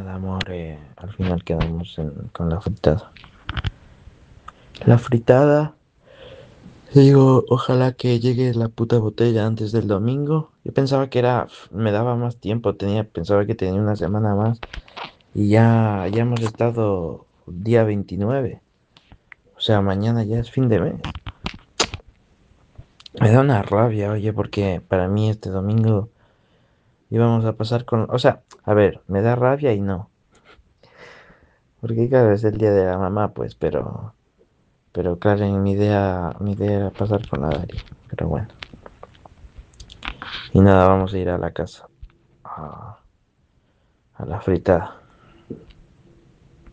nada, amor, al final quedamos con la fritada. La fritada, digo, ojalá que llegue la puta botella antes del domingo. Yo pensaba que me daba más tiempo, pensaba que tenía una semana más. Y ya hemos estado día 29. O sea, mañana ya es fin de mes. Me da una rabia, oye, porque para mí este domingo íbamos a pasar con... O sea, a ver, me da rabia y no. Porque claro, es el día de la mamá, pues, pero claro, en mi idea era pasar con la Dari. Pero bueno. Y nada, vamos a ir a la casa. A, a la fritada.